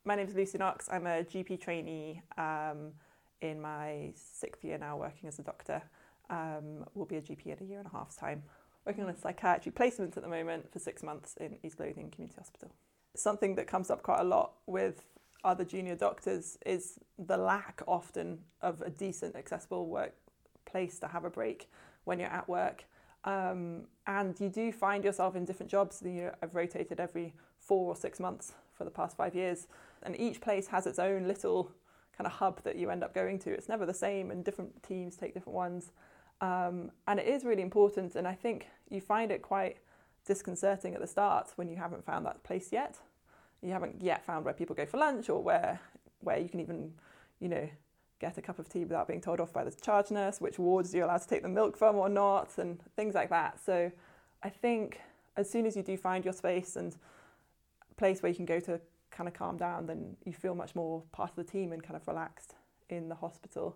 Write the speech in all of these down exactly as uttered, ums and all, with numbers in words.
My name is Lucy Knox. I'm a G P trainee um, in my sixth year now, working as a doctor. Um, will be a G P in a year and a half's time. Working on a psychiatry placement at the moment for six months in East Lothian Community Hospital. Something that comes up quite a lot with other junior doctors is the lack often of a decent, accessible workplace to have a break when you're at work. Um, and you do find yourself in different jobs. You know, I've rotated every four or six months for the past five years. And each place has its own little kind of hub that you end up going to. It's never the same, and different teams take different ones. Um, and it is really important. And I think you find it quite disconcerting at the start when you haven't found that place yet. You haven't yet found where people go for lunch, or where where you can even, you know, get a cup of tea without being told off by the charge nurse, which wards you're allowed to take the milk from or not, and things like that. So I think as soon as you do find your space and a place where you can go to kind of calm down, then you feel much more part of the team and kind of relaxed in the hospital.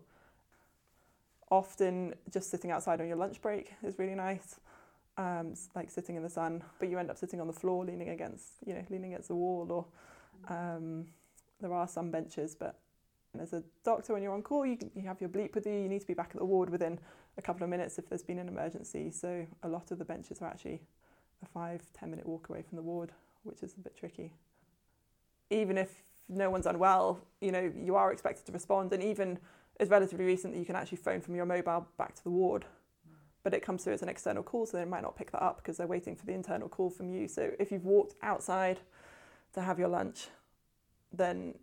Often just sitting outside on your lunch break is really nice, um, like sitting in the sun, but you end up sitting on the floor leaning against, you know, leaning against the wall, or um, there are some benches, but as a doctor, when you're on call, you, you have your bleep with you. You need to be back at the ward within a couple of minutes if there's been an emergency. So a lot of the benches are actually a five, ten minute walk away from the ward, which is a bit tricky. Even if no one's unwell, you know, you are expected to respond. And even it's relatively recent that you can actually phone from your mobile back to the ward, but it comes through as an external call, so they might not pick that up because they're waiting for the internal call from you. So if you've walked outside to have your lunch, then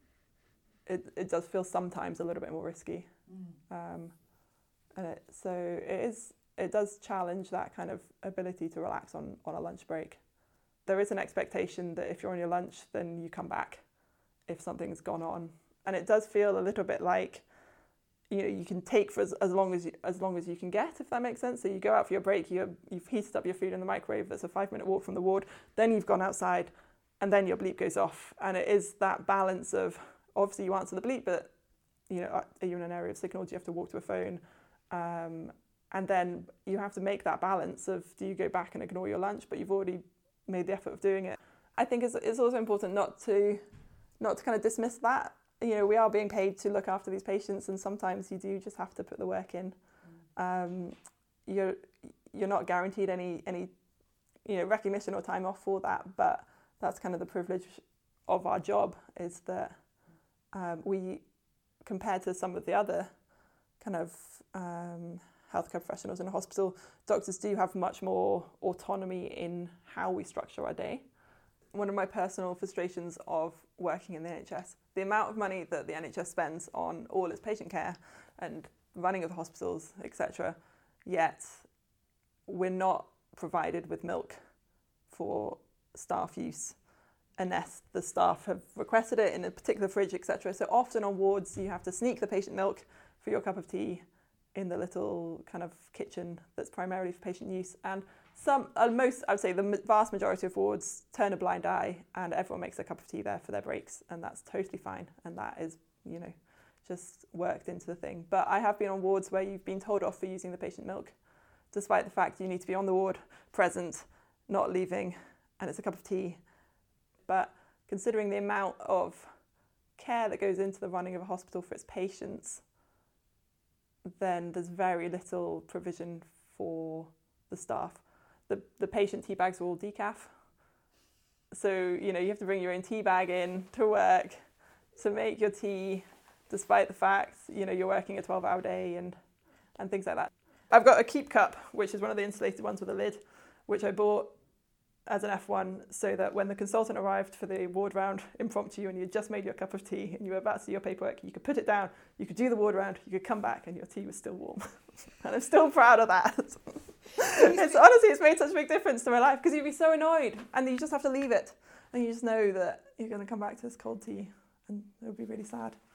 It, it does feel sometimes a little bit more risky. Mm. Um, and it, so it is, it does challenge that kind of ability to relax on, on a lunch break. There is an expectation that if you're on your lunch, then you come back if something's gone on. And it does feel a little bit like, you know, you can take for as, as long as you, as long as you can get, if that makes sense. So you go out for your break, you, you've heated up your food in the microwave, that's a five minute walk from the ward, then you've gone outside, and then your bleep goes off. And it is that balance of, obviously you answer the bleep, but you know, are you in an area of signal? Do you have to walk to a phone? Um, and then you have to make that balance of, do you go back and ignore your lunch, but you've already made the effort of doing it. I think it's, it's also important not to not to kind of dismiss that. You know, we are being paid to look after these patients, and sometimes you do just have to put the work in. Um, you're you're not guaranteed any any you know recognition or time off for that, but that's kind of the privilege of our job, is that Um, we, compared to some of the other kind of um, healthcare professionals in a hospital, doctors do have much more autonomy in how we structure our day. One of my personal frustrations of working in the N H S, the amount of money that the N H S spends on all its patient care and running of the hospitals, et cetera, yet we're not provided with milk for staff use unless the staff have requested it in a particular fridge, et cetera. So often on wards, you have to sneak the patient milk for your cup of tea in the little kind of kitchen that's primarily for patient use. And some, uh, most, I would say the vast majority of wards turn a blind eye, and everyone makes a cup of tea there for their breaks, and that's totally fine. And that is, you know, just worked into the thing. But I have been on wards where you've been told off for using the patient milk, despite the fact you need to be on the ward, present, not leaving, and it's a cup of tea. But considering the amount of care that goes into the running of a hospital for its patients, then there's very little provision for the staff. The the patient tea bags are all decaf. So, you know, you have to bring your own tea bag in to work to make your tea, despite the fact, you know, you're working a twelve hour day and, and things like that. I've got a Keep cup, which is one of the insulated ones with a lid, which I bought as an F one, so that when the consultant arrived for the ward round impromptu and you had just made your cup of tea and you were about to do your paperwork, you could put it down, you could do the ward round, you could come back and your tea was still warm. And I'm still proud of that. It's honestly, it's made such a big difference to my life, because you'd be so annoyed and you just have to leave it, and you just know that you're going to come back to this cold tea, and it would be really sad.